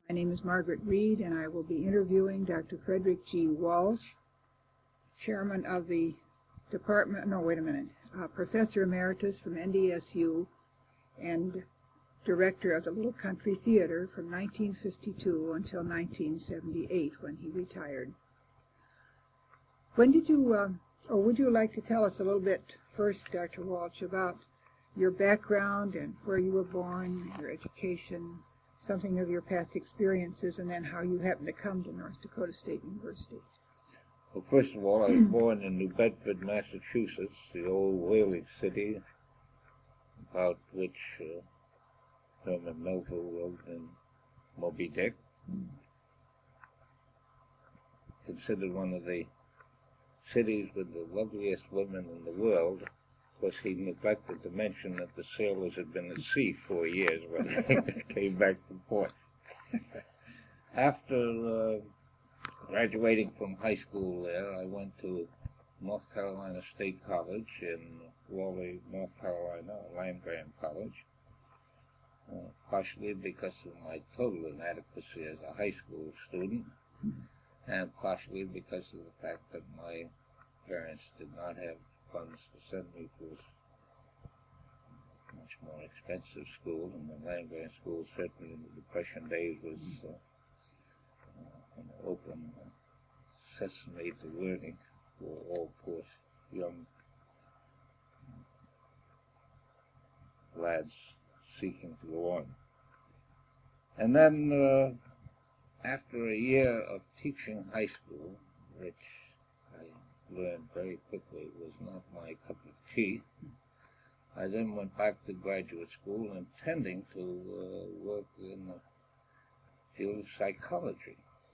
My name is Margaret Reed, and I will be interviewing Dr. Frederick G. Walsh, Chairman of the Professor Emeritus from NDSU and Director of the Little Country Theater from 1952 until 1978 when he retired. When did you, or would you like to tell us a little bit first, Dr. Walsh, about your background and where you were born, your education, something of your past experiences, and then how you happened to come to North Dakota State University? Well, first of all, I was born in New Bedford, Massachusetts, the old whaling city, about which Herman Melville wrote in Moby Dick. Considered one of the cities with the loveliest women in the world. Of course, he neglected to mention that the sailors had been at sea 4 years when they came back to port. After graduating from high school there, I went to North Carolina State College in Raleigh, North Carolina, land-grant college, partially because of my total inadequacy as a high school student, and partially because of the fact that my parents did not have funds to send me to a much more expensive school, and the land-grant school certainly in the Depression days was an open sesame to learning for all poor young lads seeking to go on. And then after a year of teaching high school, which I learned very quickly was not my cup of tea, I then went back to graduate school intending to work in the field of psychology.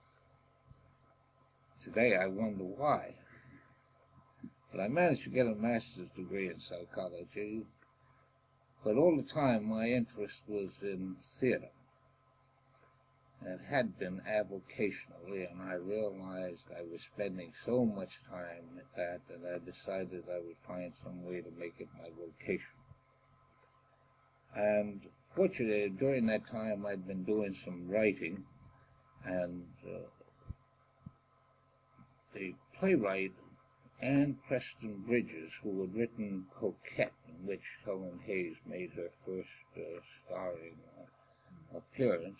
Today I wonder why. But I managed to get a master's degree in psychology, but all the time my interest was in theater. And it had been avocationally, and I realized I was spending so much time at that I decided I would find some way to make it my vocation. And fortunately, during that time I'd been doing some writing, and the playwright Anne Preston Bridges, who had written Coquette, in which Helen Hayes made her first starring appearance,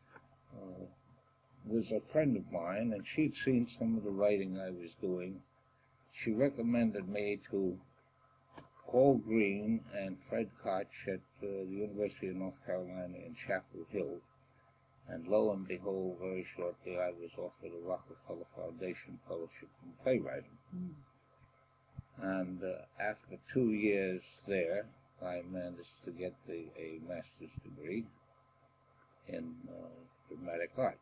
was a friend of mine, and she'd seen some of the writing I was doing. She recommended me to Paul Green and Fred Koch at the University of North Carolina in Chapel Hill. And lo and behold, very shortly, I was offered a Rockefeller Foundation Fellowship in playwriting. And after 2 years there, I managed to get a master's degree in dramatic art,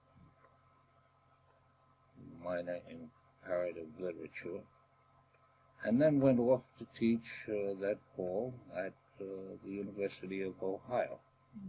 minor in comparative literature, and then went off to teach that fall at the University of Ohio.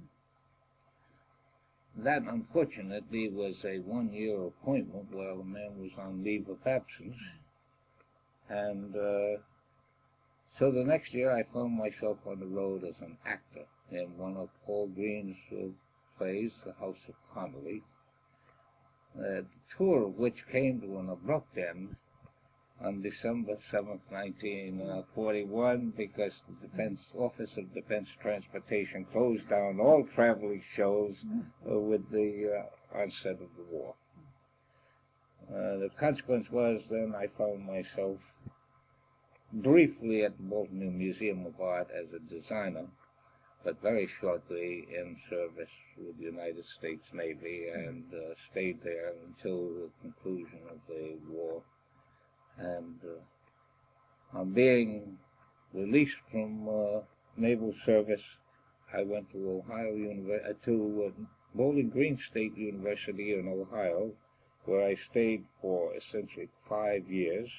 That, unfortunately, was a one-year appointment while the man was on leave of absence, and so the next year I found myself on the road as an actor in one of Paul Green's plays, The House of Connolly, the tour of which came to an abrupt end on December 7th, 1941, because the Office of Defense Transportation closed down all traveling shows with the onset of the war. The consequence was then I found myself briefly at the Baltimore Museum of Art as a designer, but very shortly in service with the United States Navy, and stayed there until the conclusion of the war. And on being released from naval service, I went to Bowling Green State University in Ohio, where I stayed for essentially 5 years,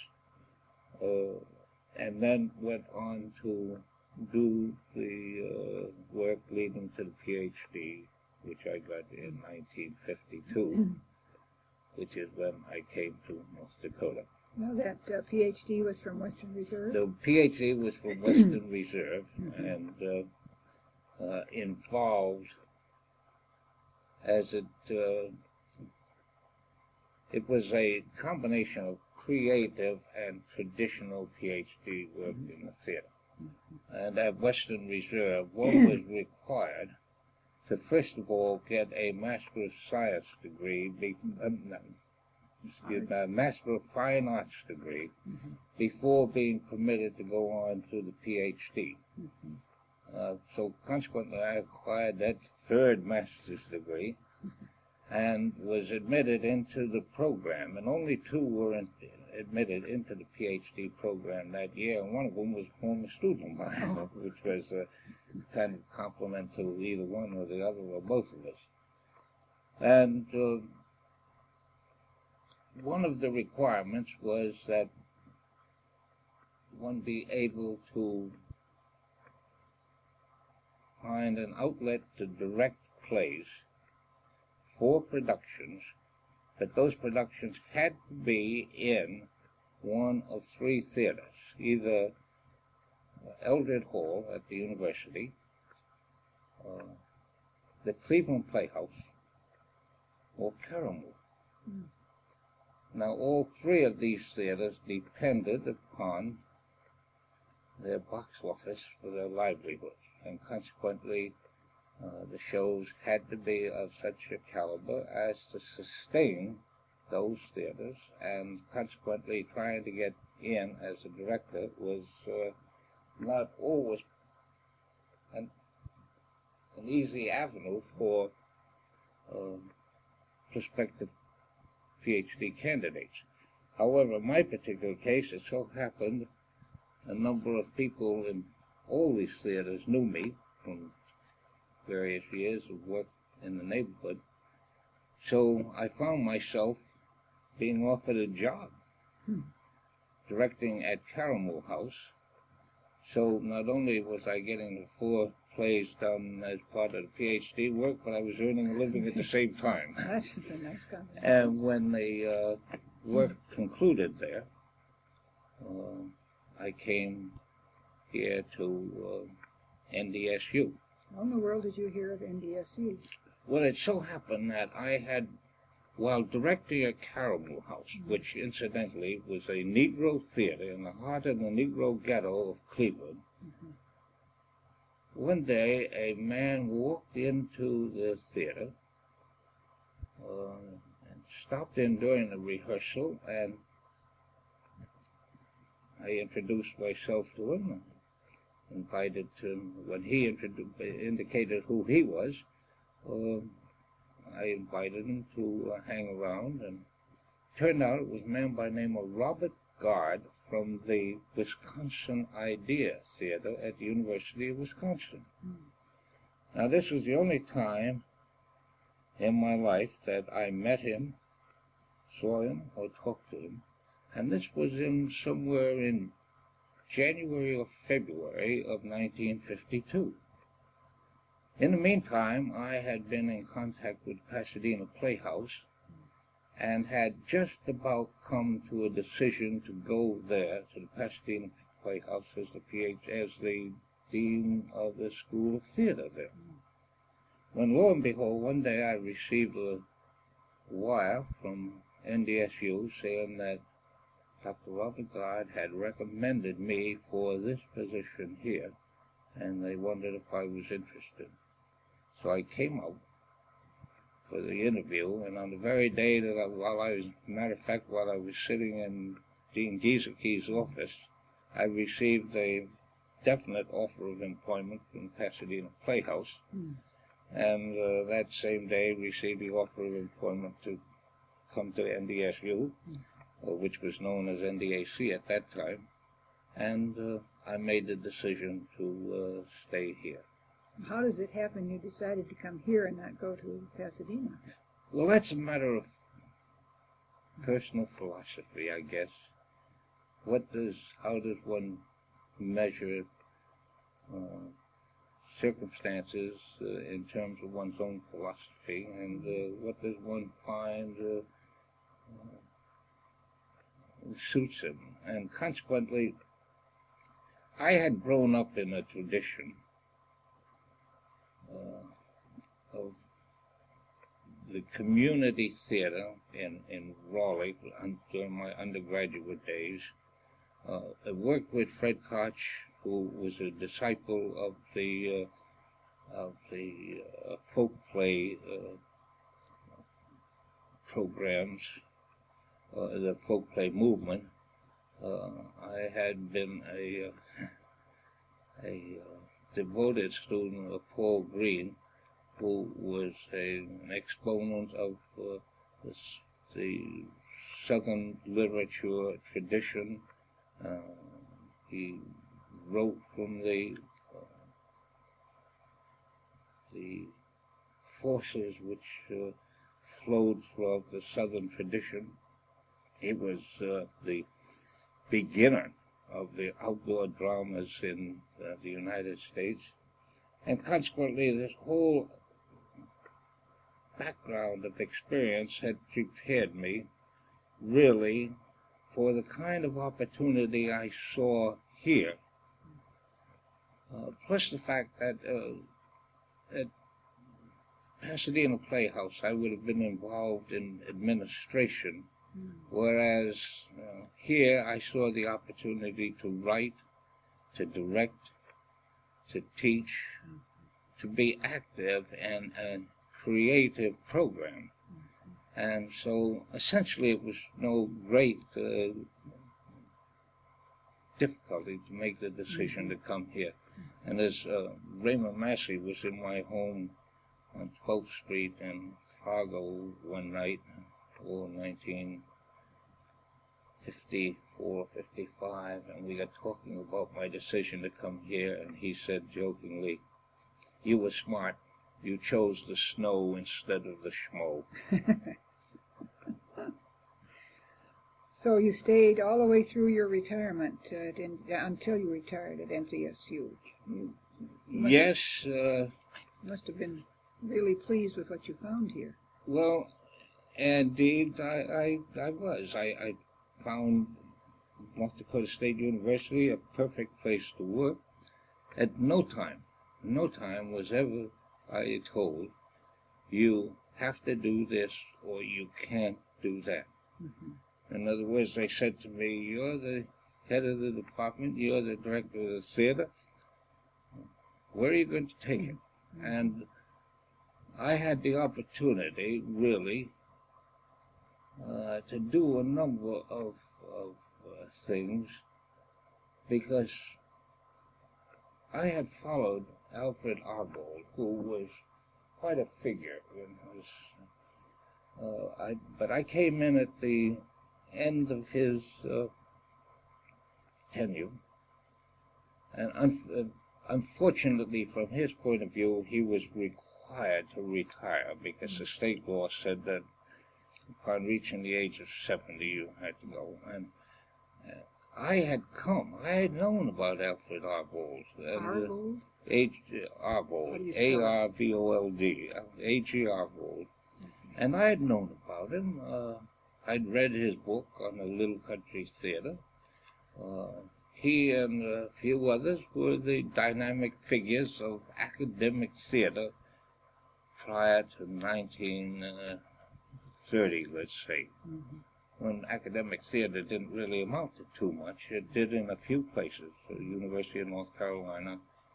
and then went on to do the work leading to the PhD, which I got in 1952, which is when I came to North Dakota. Now that PhD was from Western Reserve? The PhD was from Western Reserve, and involved as it was a combination of creative and traditional PhD work in the theater. And at Western Reserve, one was required to first of all get a Master of Science degree, Master of Fine Arts degree, before being permitted to go on to the PhD. So consequently, I acquired that third master's degree and was admitted into the program, and only two were admitted into the PhD program that year, and one of them was a former student of mine, which was a kind of compliment to either one or the other or both of us. And one of the requirements was that one be able to find an outlet to direct plays for productions, but those productions had to be in one of three theaters, either Eldred Hall at the university, the Cleveland Playhouse, or Caramel. Now, all three of these theaters depended upon their box office for their livelihood, and consequently, the shows had to be of such a caliber as to sustain those theaters, and consequently trying to get in as a director was not always an easy avenue for prospective PhD candidates. However, in my particular case, it so happened a number of people in all these theaters knew me from various years of work in the neighborhood. So I found myself being offered a job directing at Caramel House. So not only was I getting the 4 plays done as part of the PhD work, but I was earning a living at the same time. That's a nice combination. And when the work concluded there, I came here to NDSU. How in the world did you hear of NDSU? Well, it so happened that I had, while directing at Caramel House, which incidentally was a Negro theater in the heart of the Negro ghetto of Cleveland, one day a man walked into the theater and stopped in during the rehearsal, and I introduced myself to him, invited him, when he indicated who he was, I invited him to hang around, and turned out it was a man by the name of Robert Gard from the Wisconsin Idea Theater at the University of Wisconsin. Now, this was the only time in my life that I met him, saw him, or talked to him, and this was somewhere in January or February of 1952. In the meantime, I had been in contact with Pasadena Playhouse and had just about come to a decision to go there, to the Pasadena Playhouse, as the dean of the School of Theater there. When, lo and behold, one day I received a wire from NDSU saying that Dr. Robert Gard had recommended me for this position here, and they wondered if I was interested. So I came out for the interview, and on the very day that while I was sitting in Dean Gieseke's office, I received a definite offer of employment from Pasadena Playhouse, and that same day received the offer of employment to come to NDSU, which was known as NDAC at that time, and I made the decision to stay here. How does it happen you decided to come here and not go to Pasadena? Well, that's a matter of personal philosophy, I guess. How does one measure circumstances in terms of one's own philosophy, and what does one find suits him? And consequently, I had grown up in a tradition of the community theater in Raleigh during my undergraduate days. I worked with Fred Koch, who was a disciple of the folk play programs, the folk play movement. I had been a devoted student of Paul Green, who was an exponent of the Southern literature tradition. He wrote from the forces which flowed throughout the Southern tradition. He was the beginner of the outdoor dramas in the United States, and consequently this whole background of experience had prepared me really for the kind of opportunity I saw here. Plus the fact that at Pasadena Playhouse I would have been involved in administration, whereas here I saw the opportunity to write, to direct, to teach, to be active in a creative program. And so essentially it was no great difficulty to make the decision to come here. And as Raymond Massey was in my home on 12th Street in Fargo one night, or 1954, 55, and we got talking about my decision to come here, and he said jokingly, "You were smart. You chose the snow instead of the schmo." So you stayed all the way through your retirement until you retired at NDSU. Yes. Must have been really pleased with what you found here. Well, indeed, I was. I found North Dakota State University a perfect place to work. At no time was ever I told, you have to do this or you can't do that. Mm-hmm. In other words, they said to me, you're the head of the department, you're the director of the theater, where are you going to take it? Mm-hmm. And I had the opportunity, really, to do a number of things, because I had followed Alfred Arbold, who was quite a figure in his. But I came in at the end of his tenure, and unfortunately, from his point of view, he was required to retire because the state law said that upon reaching the age of 70, you had to go. And I had known about Alfred Arbold. Arbold? Arbold, A-R-B-O-L-D, A.G. Arbold. And I had known about him. I'd read his book on the Little Country Theater. He and a few others were the dynamic figures of academic theater prior to 1930, let's say, when academic theater didn't really amount to too much. It did in a few places, the University of North Carolina,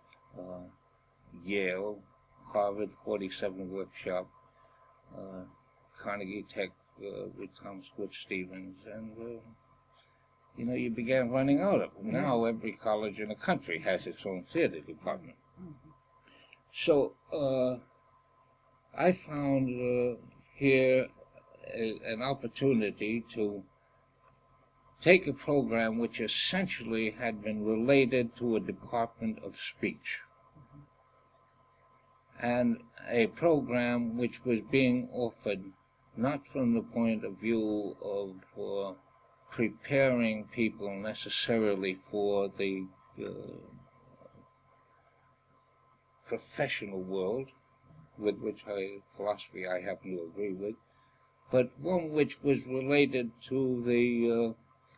Yale, Harvard 47 Workshop, Carnegie Tech with Thomas Wood Stevens, and you began running out of them. Now every college in the country has its own theater department. So I found here an opportunity to take a program which essentially had been related to a department of speech, and a program which was being offered not from the point of view of preparing people necessarily for the professional world, with which philosophy I happen to agree with, but one which was related to the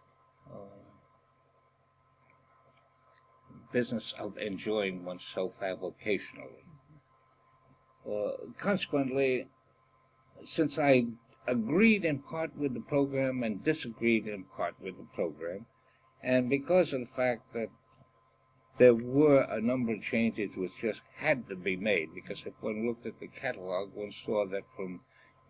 business of enjoying oneself avocationally. Consequently, since I agreed in part with the program and disagreed in part with the program, and because of the fact that there were a number of changes which just had to be made, because if one looked at the catalog, one saw that from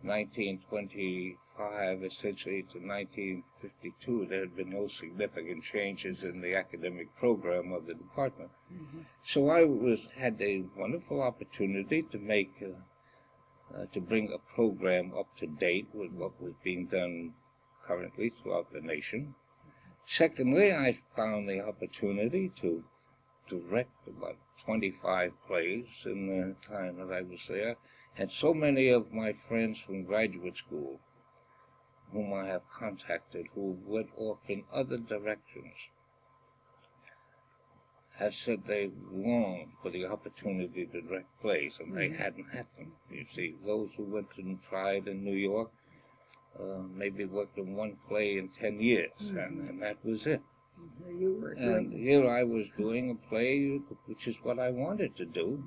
1925 essentially to 1952, there had been no significant changes in the academic program of the department. Mm-hmm. So I had a wonderful opportunity to to bring a program up to date with what was being done currently throughout the nation. Secondly, I found the opportunity to direct about 25 plays in the time that I was there, and so many of my friends from graduate school, whom I have contacted, who went off in other directions, have said they longed for the opportunity to direct plays, and they hadn't had them. You see, those who went and tried in New York maybe worked on one play in 10 years, and that was it. Here you were And here I was doing a play, which is what I wanted to do,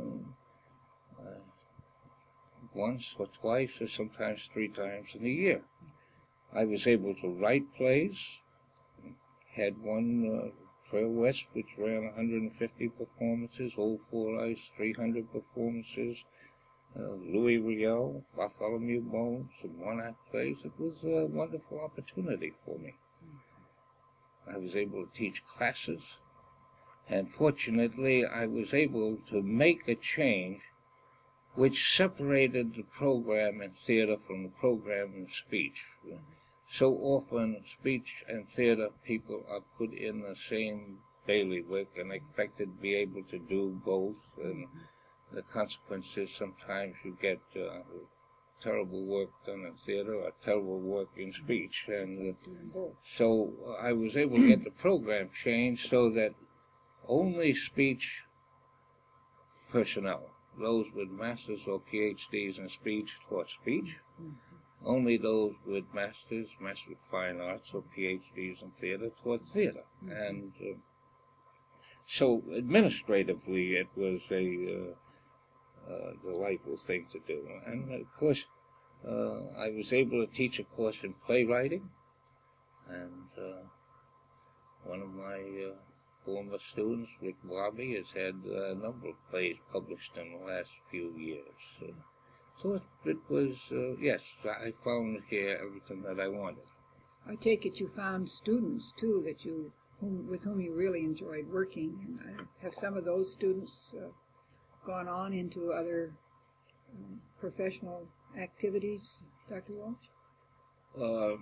once or twice or sometimes 3 times in a year. I was able to write plays, had one, Trail West, which ran 150 performances, Old Four Ice, 300 performances, Louis Riel, Bartholomew Bones, some one-act plays. It was a wonderful opportunity for me. I was able to teach classes, and fortunately I was able to make a change which separated the program in theater from the program in speech. So often speech and theater people are put in the same bailiwick and expected to be able to do both, and the consequences sometimes you get terrible work done in theater or terrible work in speech. And so I was able to get the program changed so that only speech personnel, those with masters or PhDs in speech, taught speech. Only those with masters, Master of Fine Arts, or PhDs in theater taught theater. And so administratively it was a delightful thing to do. And of course, I was able to teach a course in playwriting, and one of my former students, Rick Bobby, has had a number of plays published in the last few years. So it was, yes, I found here everything that I wanted. I take it you found students, too, that with whom you really enjoyed working. And have some of those students gone on into other professional activities, Dr. Walsh?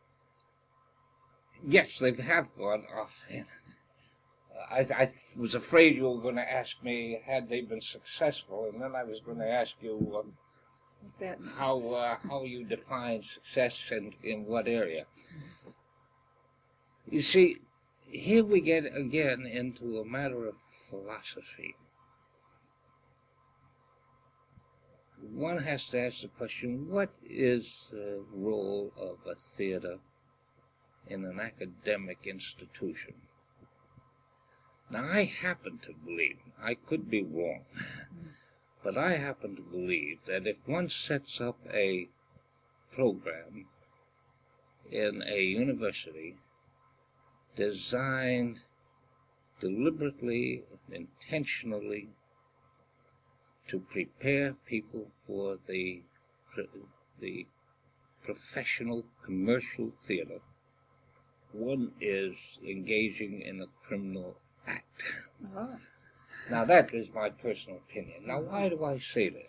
Yes, they have gone off. I was afraid you were going to ask me, had they been successful, and then I was going to ask you how you define success and in what area. You see, here we get again into a matter of philosophy. One has to ask the question, what is the role of a theater in an academic institution? Now, I happen to believe, I could be wrong, but I happen to believe that if one sets up a program in a university designed deliberately, intentionally, to prepare people for the professional commercial theater, one is engaging in a criminal act. Now, that is my personal opinion. Now, why do I say this?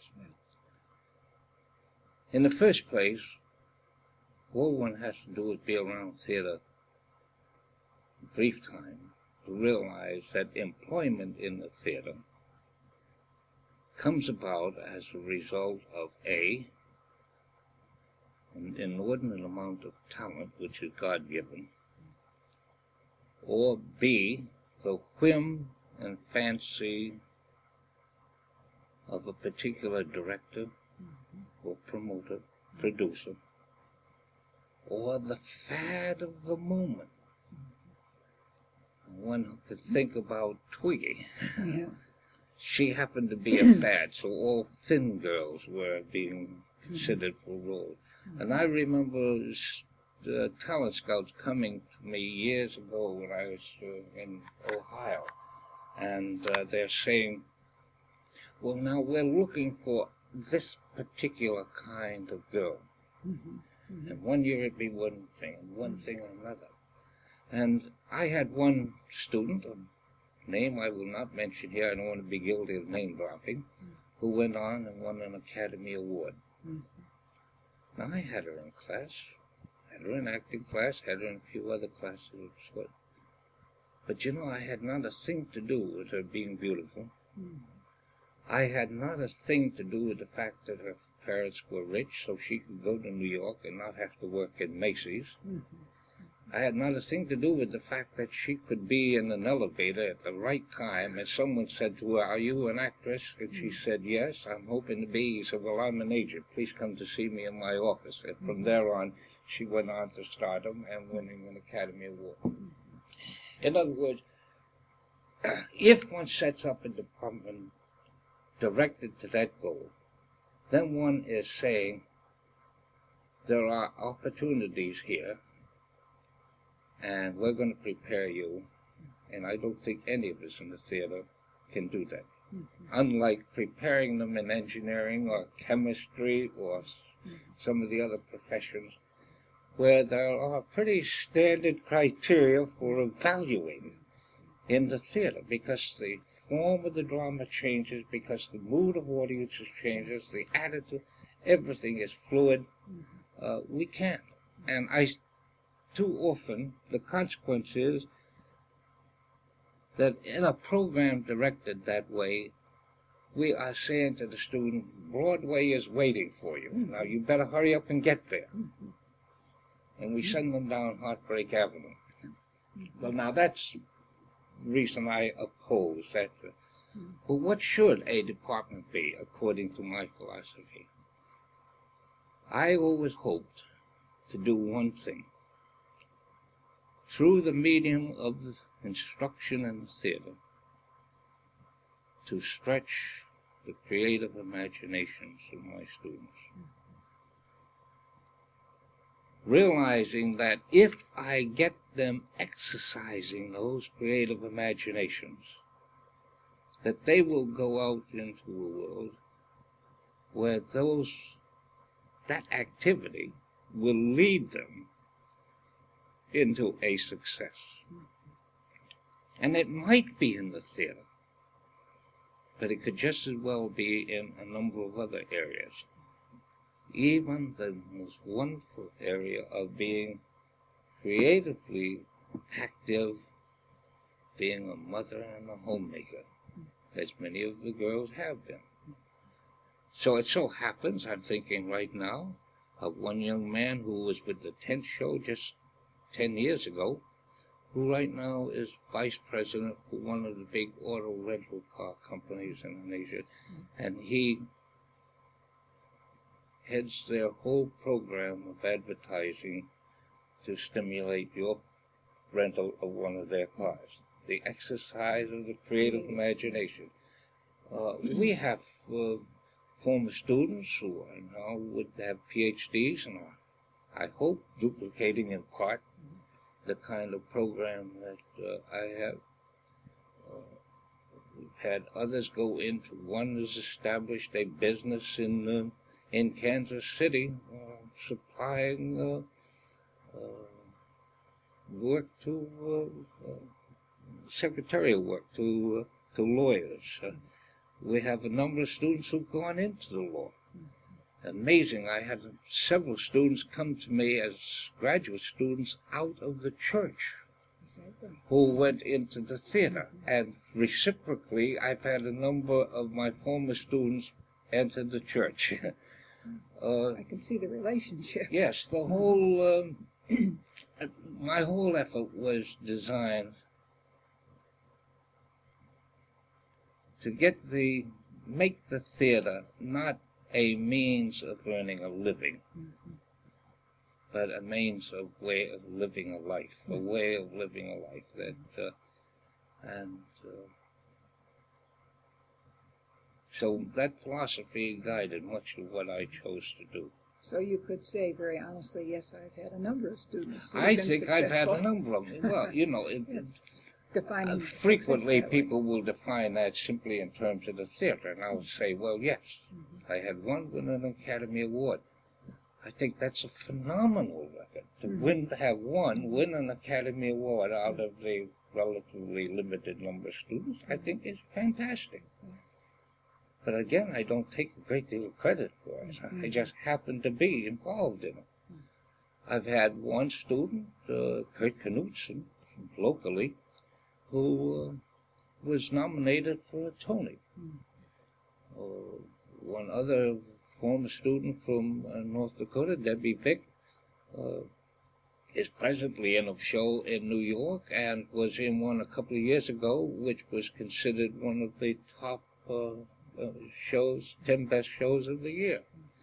In the first place, all one has to do is be around theater a brief time to realize that employment in the theater comes about as a result of A, an inordinate amount of talent, which is God-given, or B, the whim and fancy of a particular director or promoter, producer, or the fad of the moment. One could think about Twiggy. She happened to be a fad, so all thin girls were being considered for roles. And I remember the talent scouts coming to me years ago when I was in Ohio, and they're saying, well, now we're looking for this particular kind of girl. And one year it'd be one thing, and one thing another. And I had one student, a name I will not mention here, I don't want to be guilty of name dropping, who went on and won an Academy Award. Now I had her in class, had her in acting class, had her in a few other classes of sport. But you know, I had not a thing to do with her being beautiful. I had not a thing to do with the fact that her parents were rich, so she could go to New York and not have to work in Macy's. I had not a thing to do with the fact that she could be in an elevator at the right time, and someone said to her, are you an actress? And she said, yes, I'm hoping to be. He said, well, I'm an agent. Please come to see me in my office. And from there on, she went on to stardom and winning an Academy Award. In other words, if one sets up a department directed to that goal, then one is saying there are opportunities here, and we're going to prepare you, and I don't think any of us in the theater can do that. Unlike preparing them in engineering or chemistry or some of the other professions, where there are pretty standard criteria for evaluating in the theater, because the form of the drama changes, because the mood of audiences changes, the attitude, everything is fluid. We can't. And too often, the consequence is that in a program directed that way, we are saying to the student, Broadway is waiting for you. Now you better hurry up and get there. And we send them down Heartbreak Avenue. Well, now that's the reason I oppose that. But what should a department be, according to my philosophy? I always hoped to do one thing. Through the medium of instruction in the theater, to stretch the creative imaginations of my students. Realizing that if I get them exercising those creative imaginations, that they will go out into a world where that activity will lead them into a success. And it might be in the theater, but it could just as well be in a number of other areas. Even the most wonderful area of being creatively active, being a mother and a homemaker, as many of the girls have been. So it so happens, I'm thinking right now, of one young man who was with the tent show just 10 years ago, who right now is vice president for one of the big auto rental car companies in Asia, and he heads their whole program of advertising to stimulate your rental of one of their cars. The exercise of the creative imagination. We have former students who are now would have PhDs and are, I hope, duplicating in part the kind of program that I have. We've had others go into. One has established a business in Kansas City, supplying work to secretarial work to lawyers. We have a number of students who've gone into the law. Amazing. I had several students come to me as graduate students out of the church who went into the theater. And reciprocally, I've had a number of my former students enter the church. I can see the relationship. Yes, the whole, my whole effort was designed to make the theater not a means of earning a living, but a means of way of living a life, a way of living a life that, So that philosophy guided much of what I chose to do. So you could say very honestly, yes, I've had a number of students who I have been think I've had successful. a number of them. Well, Yes. Defining frequently success that way. people will define that simply in terms of the theater, and I'll say, well, yes, I had one win an Academy Award. I think that's a phenomenal record. To win an Academy Award out of the relatively limited number of students, I think is fantastic. But again, I don't take a great deal of credit for it. I just happen to be involved in it. I've had one student, Kurt Knudsen, locally, who was nominated for a Tony. One other former student from North Dakota, Debbie Vick, is presently in a show in New York and was in one a couple of years ago, which was considered one of the top shows, 10 best shows of the year.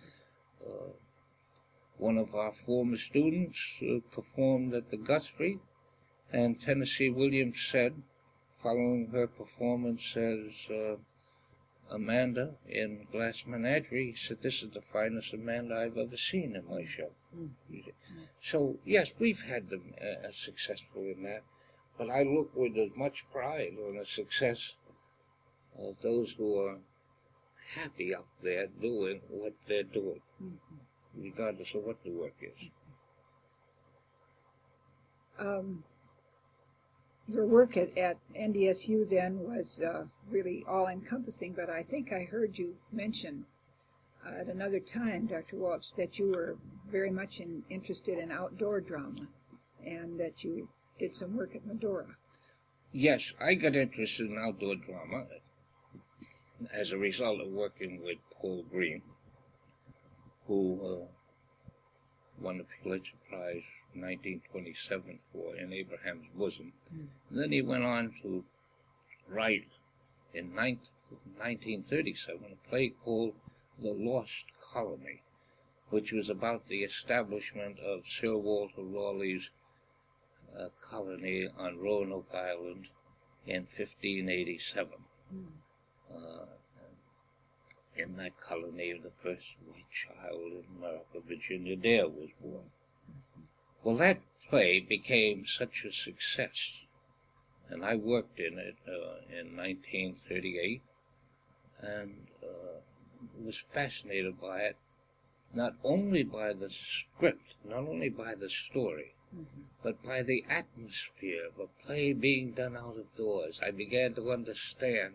One of our former students performed at the Guthrie, and Tennessee Williams said, following her performance as Amanda in Glass Menagerie, he said, this is the finest Amanda I've ever seen in my show. So, yes, we've had them successful in that, but I look with as much pride on the success of those who are happy up there doing what they're doing, regardless of what the work is. Your work at NDSU then was really all-encompassing, but I think I heard you mention at another time, Dr. Walsh, that you were very much interested in outdoor drama and that you did some work at Medora. Yes, I got interested in outdoor drama as a result of working with Paul Green, who won the Pulitzer Prize in 1927 for In Abraham's Bosom. And then he went on to write in 1937 a play called The Lost Colony, which was about the establishment of Sir Walter Raleigh's colony on Roanoke Island in 1587. In that colony, the first white child in America, Virginia Dare, was born. Well, that play became such a success, and I worked in it in 1938, and was fascinated by it, not only by the script, not only by the story, but by the atmosphere of a play being done out of doors. I began to understand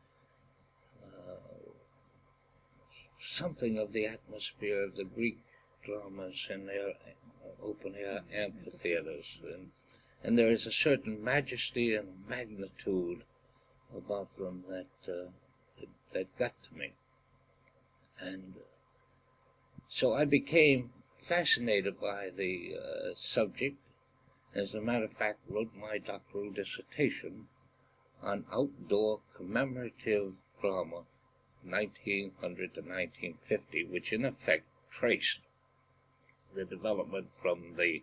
something of the atmosphere of the Greek dramas and their open-air amphitheaters. And there is a certain majesty and magnitude about them that got to me. And so I became fascinated by the subject. As a matter of fact, wrote my doctoral dissertation on outdoor commemorative drama, 1900 to 1950, which in effect traced the development from the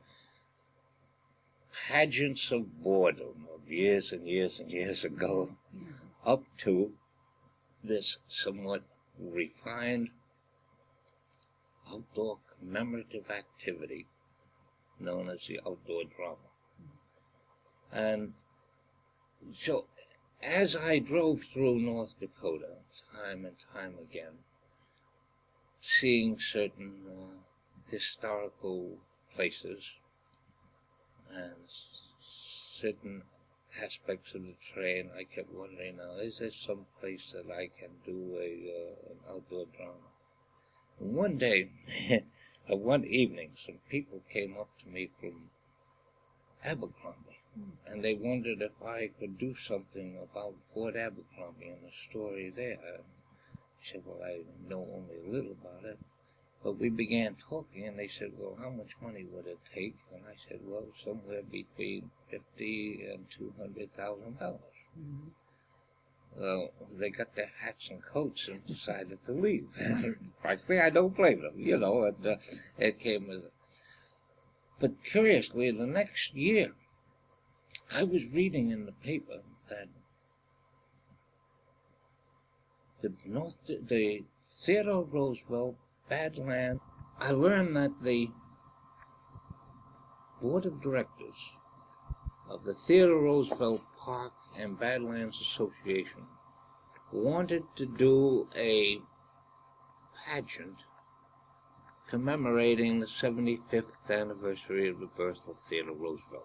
pageants of boredom of years and years and years ago up to this somewhat refined outdoor commemorative activity known as the outdoor drama. And so as I drove through North Dakota time and time again, seeing certain historical places and certain aspects of the train, I kept wondering, now, is there some place that I can do an outdoor drama? And one day, one evening, some people came up to me from Abercrombie, and they wondered if I could do something about Fort Abercrombie and the story there. I said, well, I know only a little about it. But we began talking, and they said, well, how much money would it take? And I said, well, somewhere between $50,000 and $200,000. Well, they got their hats and coats and decided to leave. Frankly, I don't blame them, you know. And it came with it. But curiously, the next year, I was reading in the paper that the Theodore Roosevelt Badlands. I learned that the board of directors of the Theodore Roosevelt Park and Badlands Association wanted to do a pageant commemorating the 75th anniversary of the birth of Theodore Roosevelt.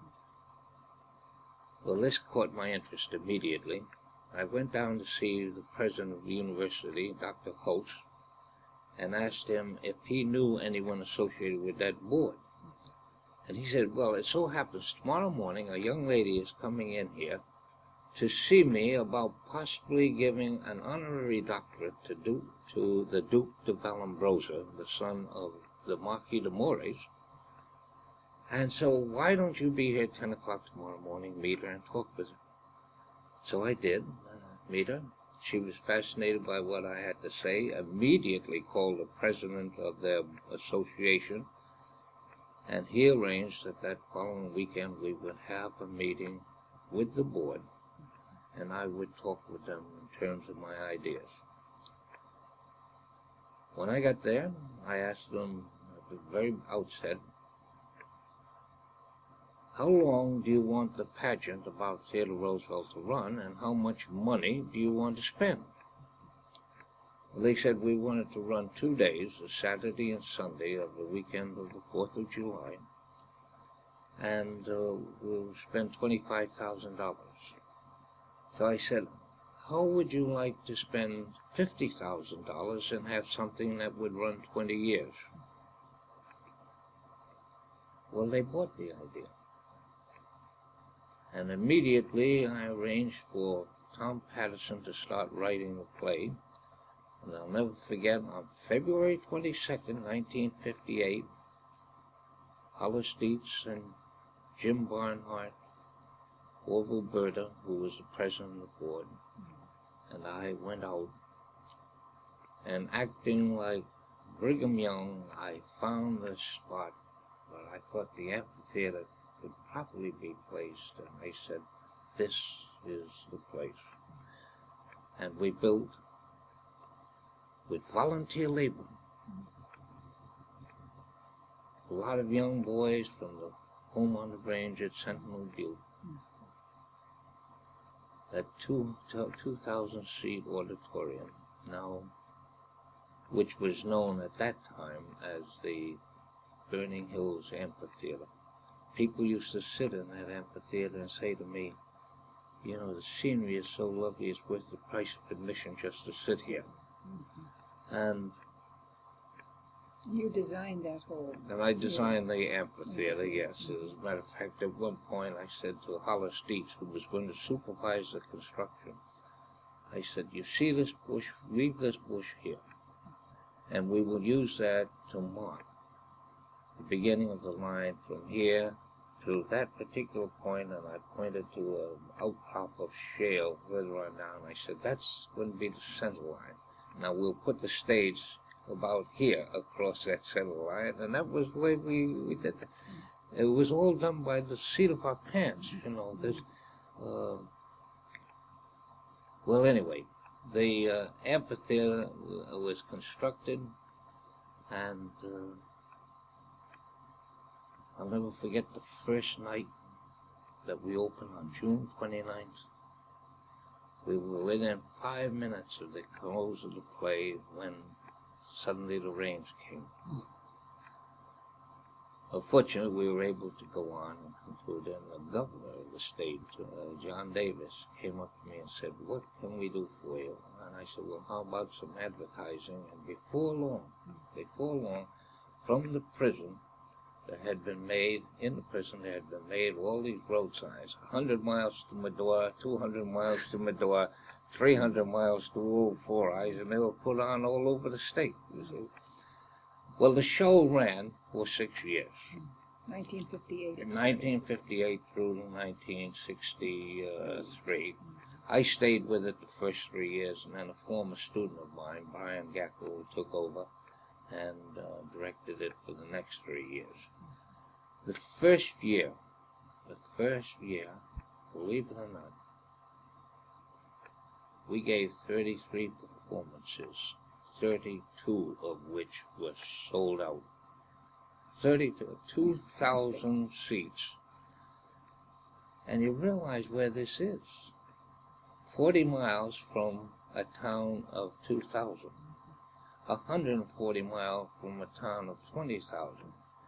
Well, this caught my interest immediately. I went down to see the president of the university, Dr. Holtz, and asked him if he knew anyone associated with that board. And he said, well, it so happens tomorrow morning a young lady is coming in here to see me about possibly giving an honorary doctorate to the Duke de Vallombrosa, the son of the Marquis de Moraes. And so why don't you be here at 10 o'clock tomorrow morning, meet her, and talk with her? So I did meet her. She was fascinated by what I had to say, immediately called the president of their association, and he arranged that that following weekend we would have a meeting with the board, and I would talk with them in terms of my ideas. When I got there, I asked them at the very outset, how long do you want the pageant about Theodore Roosevelt to run, and how much money do you want to spend? Well, they said we wanted to run 2 days, a Saturday and Sunday of the weekend of the 4th of July, and we'll spend $25,000. So I said, how would you like to spend $50,000 and have something that would run 20 years? Well, they bought the idea. And immediately I arranged for Tom Patterson to start writing the play. And I'll never forget, on February 22nd, 1958, Hollis Dietz and Jim Barnhart, Orville Berta, who was the president of the board, and I went out, and acting like Brigham Young, I found the spot where I thought the amphitheater could properly be placed, and I said, this is the place. And we built with volunteer labor. A lot of young boys from the home on the range at Sentinel Butte. That 2,000-seat auditorium, now, which was known at that time as the Burning Hills Amphitheater. People used to sit in that amphitheater and say to me, you know, the scenery is so lovely, it's worth the price of admission just to sit here. And you designed that whole... And I designed the amphitheater, yes. As a matter of fact, at one point I said to Hollis Dietz, who was going to supervise the construction, I said, you see this bush? Leave this bush here. And we will use that to mark the beginning of the line from here to that particular point, and I pointed to an outcrop of shale further on down. I said, that's going to be the center line. Now we'll put the stage about here across that center line, and that was the way we did it. It was all done by the seat of our pants, you know. Well, anyway, the amphitheater was constructed, and I'll never forget the first night that we opened on June 29th. We were within 5 minutes of the close of the play when suddenly the rains came. Fortunately, we were able to go on and conclude, and the governor of the state, John Davis, came up to me and said, what can we do for you? And I said, well, how about some advertising? And before long, from the prison, there had been made, in the prison, there had been made all these road signs, 100 miles to Medora, 200 miles to Medora, 300 miles to Old Four Eyes, and they were put on all over the state, you see. Well, the show ran for 6 years. 1958. In 1958 through to 1963. I stayed with it the first 3 years, and then a former student of mine, Brian Gackel, took over and directed it for the next 3 years. The first year, believe it or not, we gave 33 performances, 32 of which were sold out. 2,000 seats. And you realize where this is. 40 miles from a town of 2,000. 140 miles from a town of 20,000.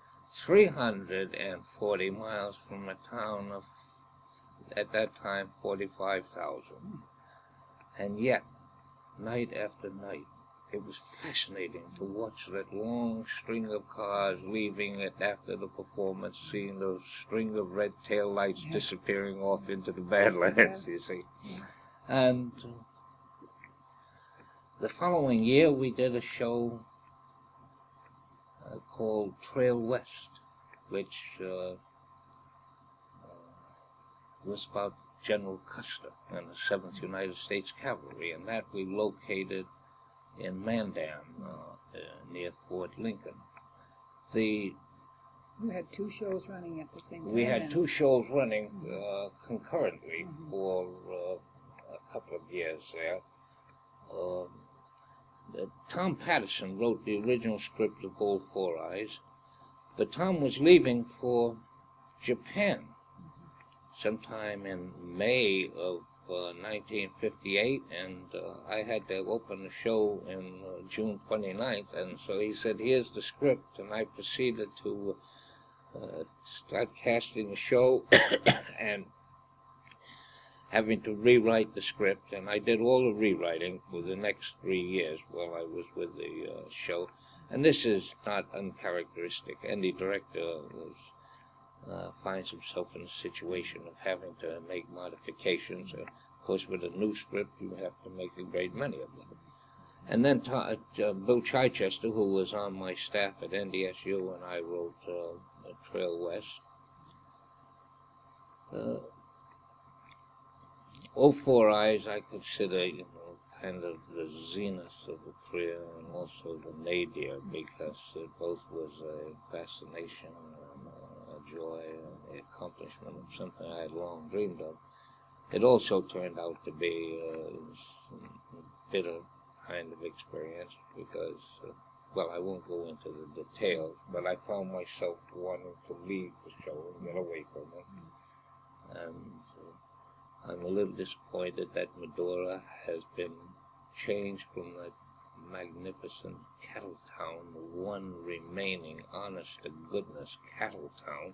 340 miles from a town of, at that time, 45,000. And yet, night after night, it was fascinating to watch that long string of cars leaving it after the performance, seeing those string of red tail lights disappearing off into the Badlands, you see. And the following year, we did a show called Trail West, which was about General Custer and the 7th United States Cavalry, and that we located in Mandan, near Fort Lincoln. You had 2 shows running at the same time? We had 2 shows running concurrently for a couple of years there. Tom Patterson wrote the original script of Old Four Eyes, but Tom was leaving for Japan sometime in May of 1958, and I had to open the show in June 29th, and so he said, here's the script, and I proceeded to start casting the show and having to rewrite the script, and I did all the rewriting for the next 3 years while I was with the show. And this is not uncharacteristic. Any director finds himself in a situation of having to make modifications. Of course, with a new script, you have to make a great many of them. And then Bill Chichester, who was on my staff at NDSU, and I wrote Trail West. Old Four Eyes, I consider, kind of the zenith of a career, and also the nadir, because it both was a fascination and a joy and the accomplishment of something I had long dreamed of. It also turned out to be a bitter kind of experience because, well, I won't go into the details, but I found myself wanting to leave the show and get away from it. And I'm a little disappointed that Medora has been changed from that magnificent cattle town, the one remaining honest-to-goodness cattle town,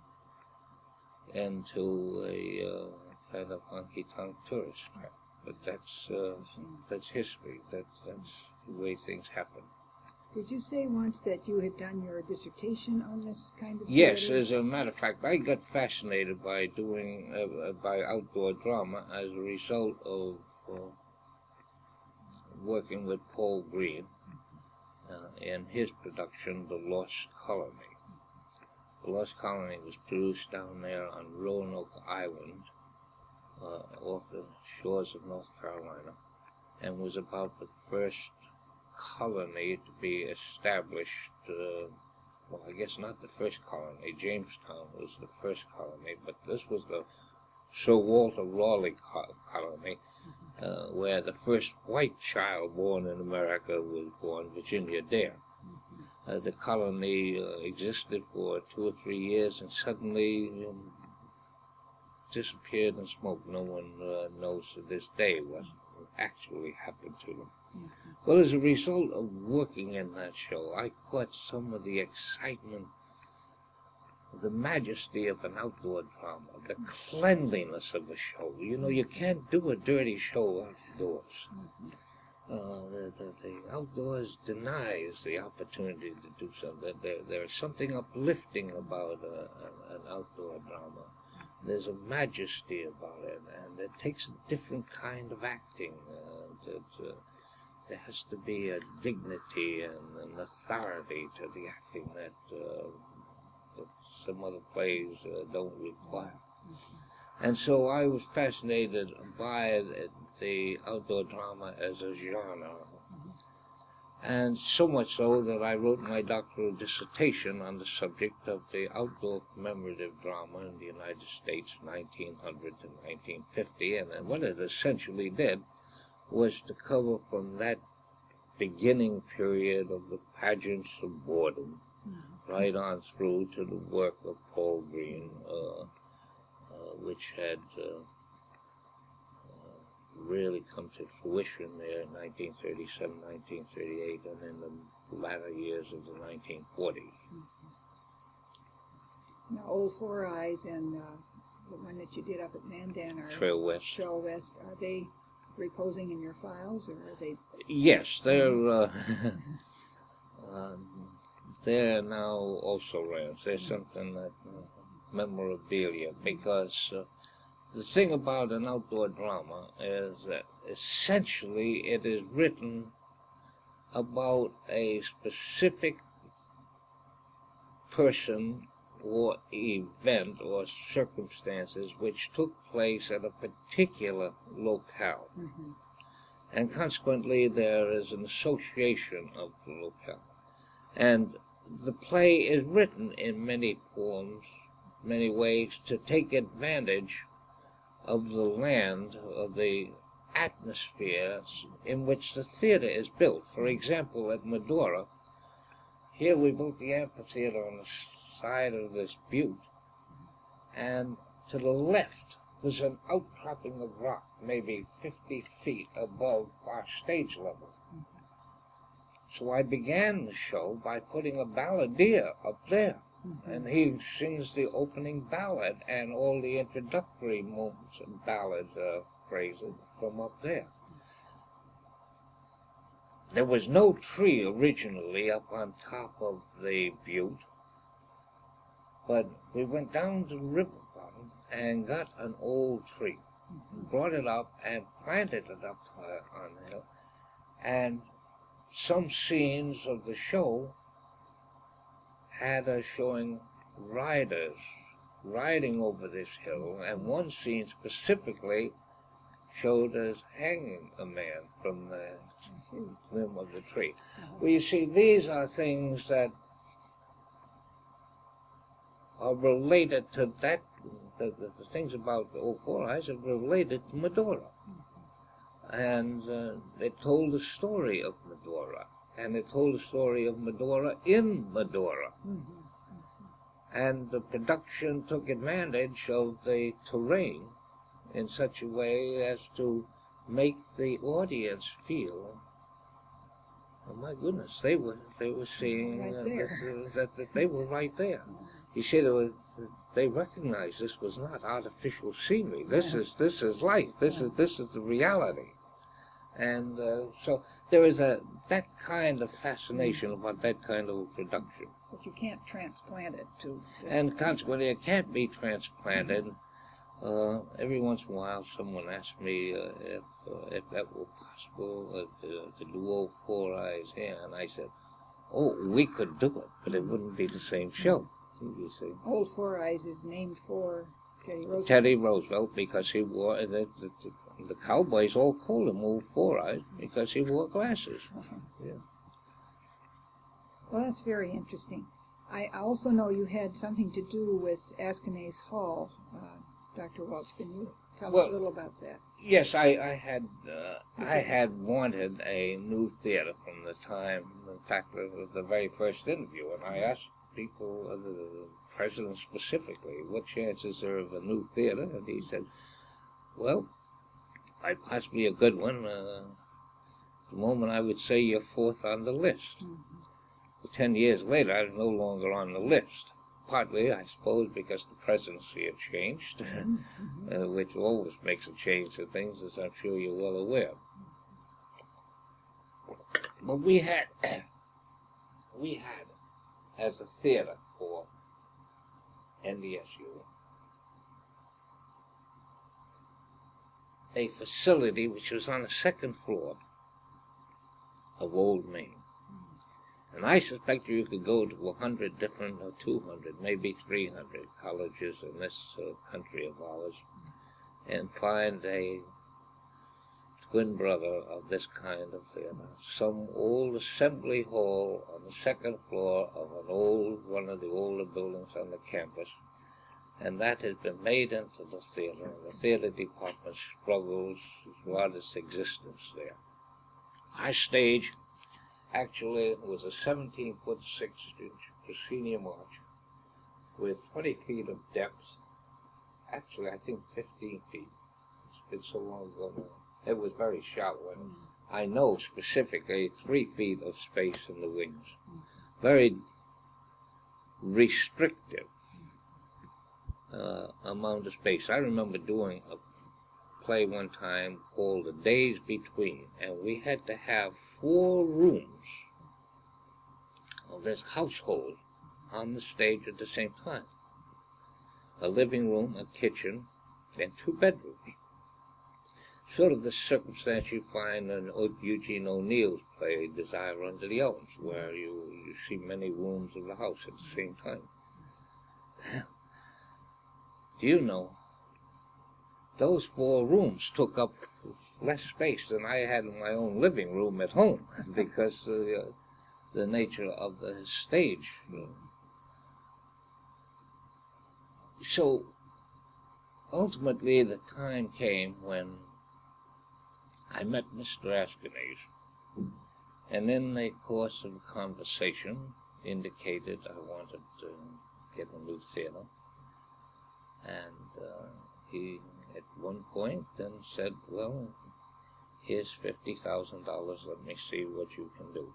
into a kind of honky-tonk tourist trap. But that's history. That's the way things happen. Did you say once that you had done your dissertation on this kind of Yes, theater? as a matter of fact, I got fascinated by doing by outdoor drama as a result of working with Paul Green in his production, The Lost Colony. The Lost Colony was produced down there on Roanoke Island, off the shores of North Carolina, and was about the first colony to be established, well, I guess not the first colony. Jamestown was the first colony, but this was the Sir Walter Raleigh colony, where the first white child born in America was born, Virginia Dare. The colony existed for 2 or 3 years and suddenly disappeared in smoke. No one knows to this day what actually happened to them. Well, as a result of working in that show, I caught some of the excitement, the majesty of an outdoor drama, the cleanliness of a show. You know, you can't do a dirty show outdoors. The outdoors denies the opportunity to do something. There's something uplifting about an outdoor drama. There's a majesty about it, and it takes a different kind of acting. There has to be a dignity and an authority to the acting that some other plays don't require. And so I was fascinated by the outdoor drama as a genre, and so much so that I wrote my doctoral dissertation on the subject of the outdoor commemorative drama in the United States, 1900 to 1950, and what it essentially did was to cover from that beginning period of the pageants of boredom right on through to the work of Paul Green, which had really come to fruition there in 1937, 1938, and in the latter years of the 1940s. Now, Old Four Eyes and the one that you did up at Mandan are Trail West. Are they reposing in your files, or are they? Yes, they're they're now also around. There's something that memorabilia, because the thing about an outdoor drama is that essentially it is written about a specific person or event or circumstances which took place at a particular locale. Mm-hmm. And consequently there is an association of the locale. And the play is written in many forms, many ways, to take advantage of the land, of the atmosphere in which the theater is built. For example, at Medora, here we built the amphitheater on the side of this butte, and to the left was an outcropping of rock, maybe 50 feet above our stage level. So I began the show by putting a balladeer up there, and he sings the opening ballad and all the introductory moments and ballad phrases from up there. There was no tree originally up on top of the butte, but we went down to the river bottom and got an old tree, brought it up and planted it up on the hill, and some scenes of the show had us showing riders riding over this hill, and one scene specifically showed us hanging a man from the limb of the tree. Well, you see, these are things that are related to that. The things about the Old Four Eyes are related to Medora. And it told the story of Medora, and it told the story of Medora in Medora. And the production took advantage of the terrain in such a way as to make the audience feel, oh my goodness, they were seeing right that they were right there. You see, they recognized this was not artificial scenery. This is life. This is the reality. And so there is that kind of fascination about that kind of a production. But you can't transplant it to and consequently, it can't be transplanted. Every once in a while, someone asks me if that were possible to do Old Four Eyes here, and I said, "Oh, we could do it, but it wouldn't be the same show." You see, Old Four Eyes is named for Teddy Roosevelt. Teddy Roosevelt, because he wore the cowboys all called him Old Four Eyes because he wore glasses. Yeah. Well, that's very interesting. I also know you had something to do with Askenaze Hall, Dr. Waltz. Can you tell us a little about that? Yes, I had wanted a new theater from the time, in fact, of the very first interview, and I asked people, the president specifically, what chance is there of a new theater? And he said, well, I'd possibly a good one. The moment I would say you're fourth on the list. 10 years later, I was no longer on the list. Partly, I suppose, because the presidency had changed, which always makes a change to things, as I'm sure you're well aware. But we had, as a theater for NDSU, a facility which was on the second floor of Old Main. And I suspect you could go to 100 different, or 200, maybe 300 colleges in this country of ours and find a twin brother of this kind of theater. Some old assembly hall on the second floor of one of the older buildings on the campus. and that has been made into the theater. The theater department struggles throughout its existence there. Our stage actually was a 17-foot 6-inch proscenium arch with 20 feet of depth. Actually, I think 15 feet. It's been so long ago now. It was very shallow. And I know specifically 3 feet of space in the wings. Very restrictive amount of space. I remember doing a play one time called The Days Between, and we had to have 4 rooms of this household on the stage at the same time. A living room, a kitchen, and 2 bedrooms. Sort of the circumstance you find in Eugene O'Neill's play, Desire Under the Elms, where you see many rooms of the house at the same time. Do you know, those 4 rooms took up less space than I had in my own living room at home because of the nature of the stage. So, ultimately, the time came when I met Mr. Askanase, and in the course of a conversation indicated I wanted to get a new theater. And he, at one point, then said, well, here's $50,000, let me see what you can do.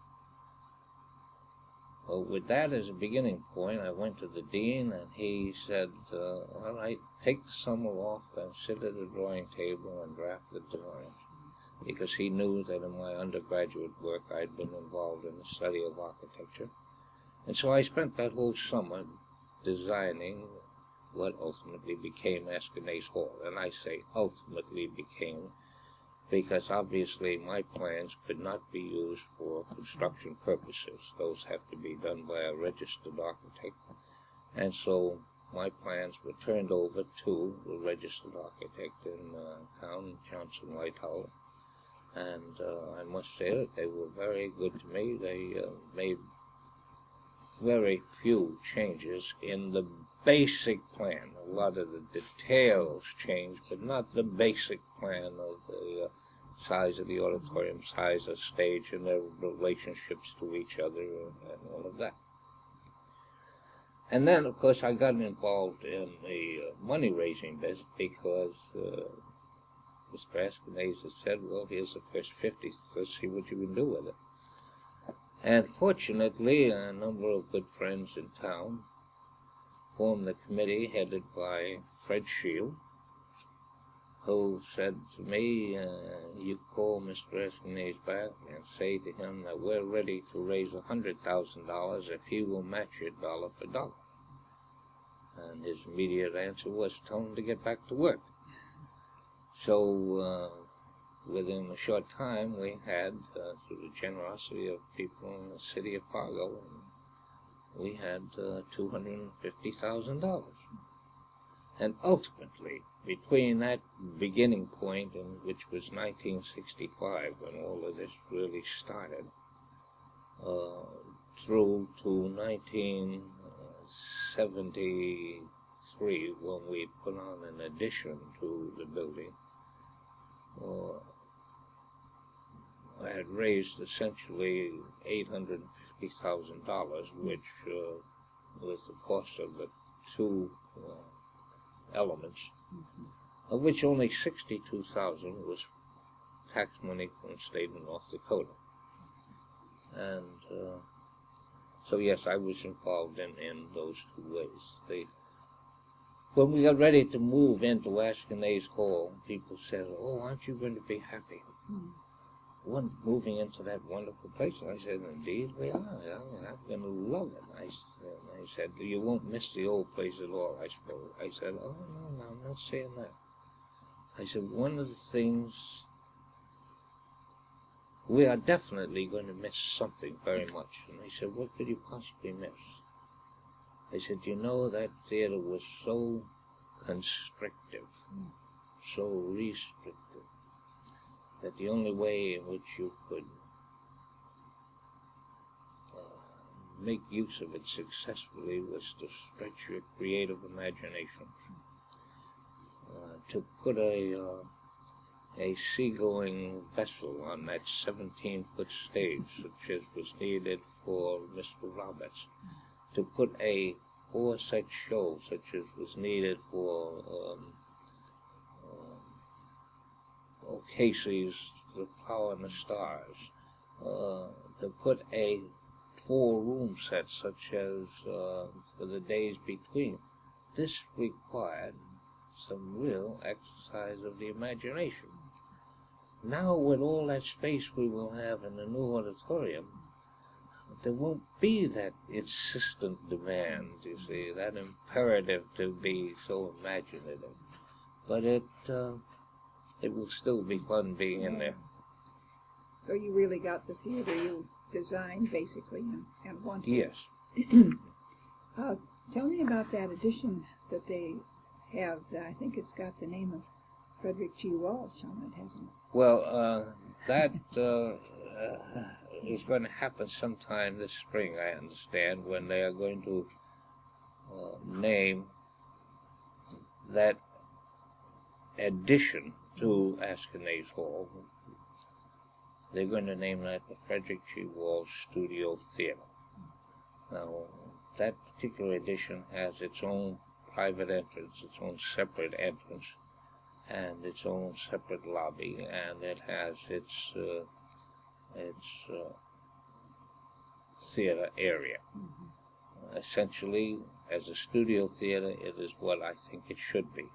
Well, with that as a beginning point, I went to the dean, and he said, all right, take the summer off and sit at a drawing table and draft the drawings. Because he knew that in my undergraduate work I'd been involved in the study of architecture. And so I spent that whole summer designing what ultimately became Askanase Hall. And I say ultimately became because obviously my plans could not be used for construction purposes. Those have to be done by a registered architect. And so my plans were turned over to the registered architect in town, Johnson Whitehall. And I must say that they were very good to me. They made very few changes in the basic plan. A lot of the details changed, but not the basic plan of the size of the auditorium, size of stage, and their relationships to each other, and all of that. And then, of course, I got involved in the money-raising business because Mr. Askanase had said, well, here's the first 50, let's see what you can do with it. And fortunately, a number of good friends in town formed the committee headed by Fred Shield, who said to me, you call Mr. Askanase back and say to him that we're ready to raise $100,000 if he will match it dollar for dollar. And his immediate answer was, tell him to get back to work. So within a short time, we had, through the generosity of people in the city of Fargo, we had $250,000. And ultimately, between that beginning point, which was 1965, when all of this really started, through to 1973, when we put on an addition to the building, I had raised essentially $850,000, which was the cost of the 2 elements, of which only $62,000 was tax money from the state of North Dakota. And so yes, I was involved in those 2 ways. When we got ready to move into Askanase Hall, people said, oh, aren't you going to be happy? Moving into that wonderful place. And I said, indeed we are. I'm going to love it. I said, you won't miss the old place at all, I suppose. I said, oh, no, I'm not saying that. I said, one of the things, we are definitely going to miss something very much. And they said, what could you possibly miss? I said, you know, that theater was so constrictive, so restrictive, that the only way in which you could make use of it successfully was to stretch your creative imagination. To put a seagoing vessel on that 17-foot stage, such as was needed for Mr. Roberts. To put a 4-set show, such as was needed for Casey's The Power and the Stars. To put a 4-room set, such as for The Days Between. This required some real exercise of the imagination. Now, with all that space we will have in the new auditorium, there won't be that insistent demand, you see, that imperative to be so imaginative. But it will still be fun being in there. So you really got the theater you designed, basically, and wanted. Yes. Tell me about that edition that they have. I think it's got the name of Frederick G. Walsh on it, hasn't it? Well, that is going to happen sometime this spring, I understand, when they are going to name that addition to Askinase Hall. They're going to name that the Frederick G. Walsh Studio Theater. Now, that particular edition has its own private entrance, its own separate entrance, and its own separate lobby, and it has its theater area. Essentially, as a studio theater, it is what I think it should be.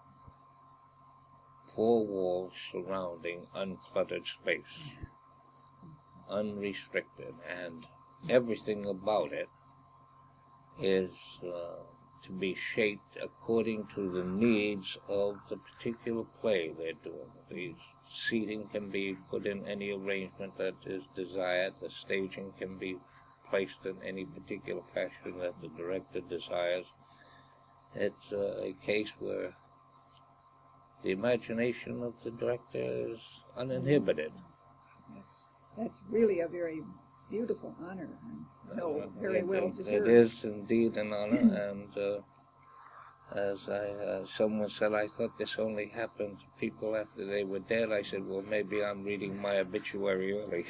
4 walls surrounding uncluttered space, unrestricted, and everything about it is to be shaped according to the needs of the particular play they're doing. The seating can be put in any arrangement that is desired. The staging can be placed in any particular fashion that the director desires. It's a case where the imagination of the director is uninhibited. That's really a very beautiful honor, and so very well deserved. It is indeed an honor, and as someone said, I thought this only happened to people after they were dead. I said, well, maybe I'm reading my obituary early.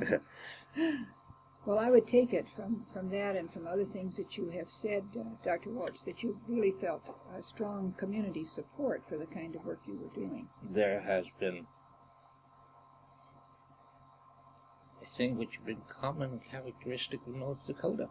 Well, I would take it from that and from other things that you have said, Dr. Walsh, that you really felt a strong community support for the kind of work you were doing. There has been a thing which has been common and characteristic of North Dakota.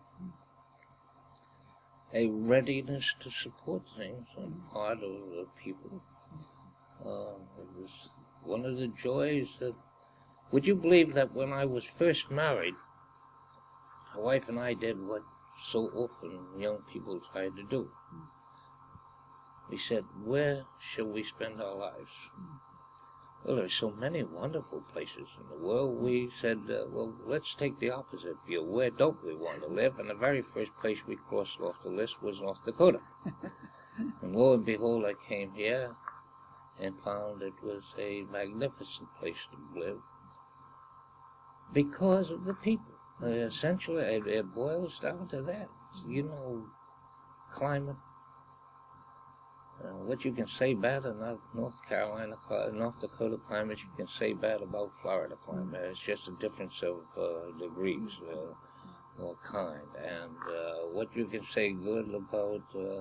A readiness to support things on the part of the people. It was one of the joys that... Would you believe that when I was first married, my wife and I did what so often young people try to do. We said, where shall we spend our lives? Well, there are so many wonderful places in the world. We said, well, let's take the opposite view. Where don't we want to live? And the very first place we crossed off the list was North Dakota. And lo and behold, I came here and found it was a magnificent place to live because of the people. Essentially, it boils down to that. You know, climate. What you can say bad about North Dakota climate, you can say bad about Florida climate. It's just a difference of degrees or kind. And what you can say good about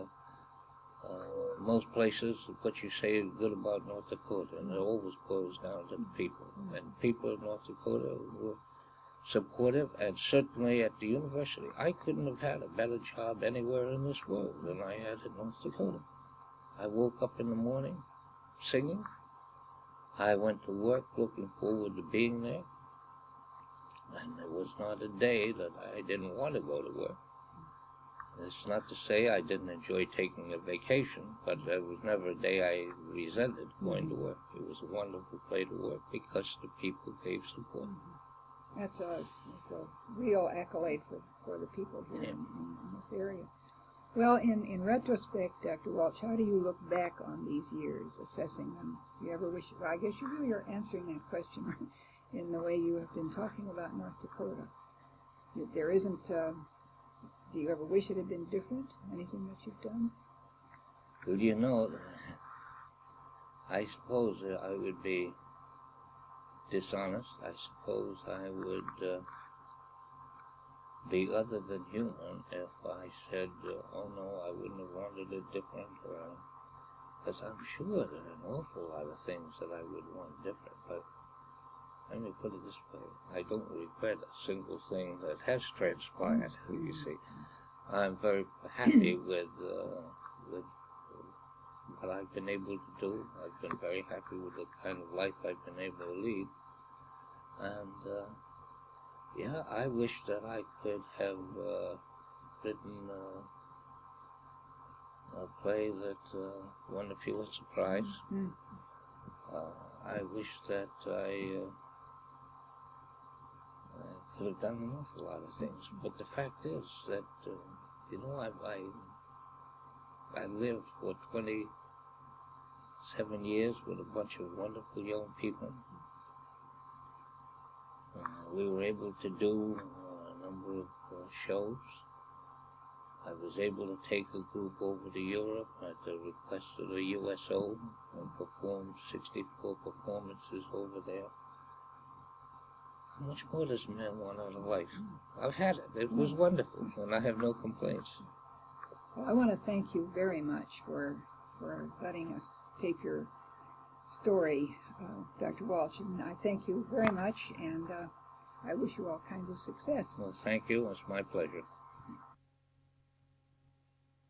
most places, what you say is good about North Dakota. And it always boils down to the people. And people of North Dakota were supportive, and certainly at the university. I couldn't have had a better job anywhere in this world than I had at North Dakota. I woke up in the morning singing. I went to work looking forward to being there. And there was not a day that I didn't want to go to work. It's not to say I didn't enjoy taking a vacation, but there was never a day I resented going to work. It was a wonderful place to work because the people gave support. That's a real accolade for the people here in this area. Well, in retrospect, Dr. Walsh, how do you look back on these years, assessing them? Do you ever wish, I guess you really are answering that question in the way you have been talking about North Dakota. There isn't Do you ever wish it had been different? Anything that you've done? Well, you know, I suppose I would be dishonest. I suppose I would be other than human if I said, oh no, I wouldn't have wanted it different, because I'm sure there are an awful lot of things that I would want different, but let me put it this way, I don't regret a single thing that has transpired, you see. I'm very happy with what I've been able to do. I've been very happy with the kind of life I've been able to lead. And, yeah, I wish that I could have written a play that won the Pulitzer Prize. I wish that I could have done an awful lot of things. But the fact is that, you know, I lived for 27 years with a bunch of wonderful young people. We were able to do a number of shows. I was able to take a group over to Europe at the request of the USO and perform 64 performances over there. How much more does a man want out of life? I've had it. It was wonderful, and I have no complaints. Well, I want to thank you very much for letting us tape your story, Dr. Walsh, and I thank you very much, and I wish you all kinds of success. Well, thank you. It's my pleasure.